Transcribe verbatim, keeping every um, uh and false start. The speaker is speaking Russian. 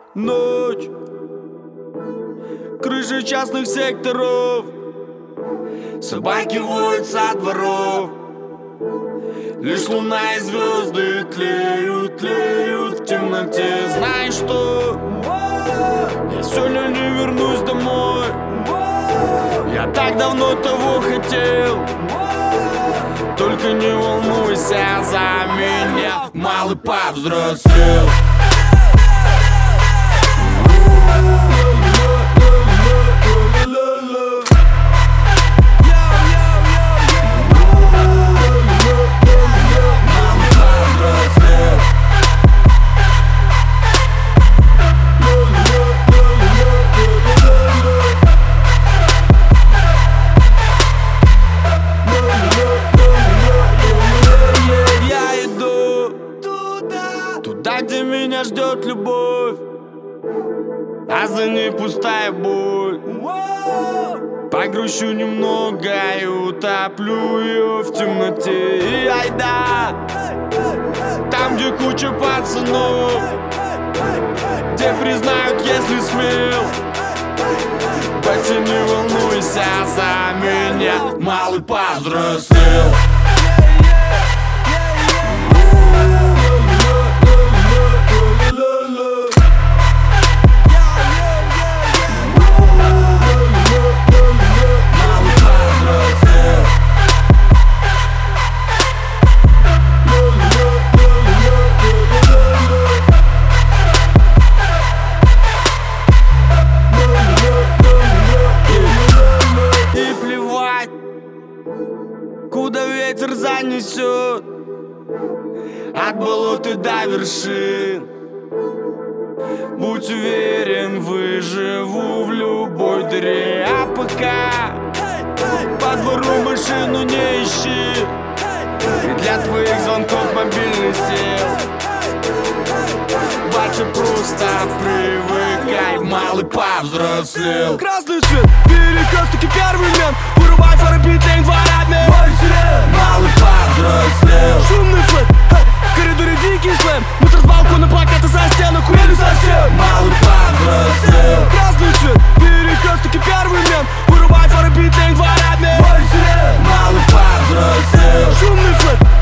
Ночь, крыши частных секторов, собаки воют со дворов. Лишь луна и звезды тлеют, тлеют в темноте. Знаешь что? Я сегодня не вернусь домой. Я так давно того хотел. Только не волнуйся за меня, малый повзрослел. Туда, где меня ждет любовь, а за ней пустая боль. Погрущу немного и утоплю ее в темноте. И айда, там, где куча пацанов, где признают, если смел. Батя, не волнуйся за меня, малый повзрослел. Куда ветер занесет, от болот и до вершин. Будь уверен, выживу в любой дыре. А пока по двору машину не ищи, и для твоих звонков мобильный сел. Батя, просто привыкай, малый повзрослел. Красный свет, перекресток и первый мент. Вырубай фары, битлинг, воротный. Малый повзрослел. Шумный флэт, в коридоре дикий слэм. Мусор с балкона, плакаты со стенок, хуяли совсем. Малый повзрослел. Красный свет, перекресток и первый мент. Вырубай фары, битлинг, воротный. Малый повзрослел. Шумный флэт,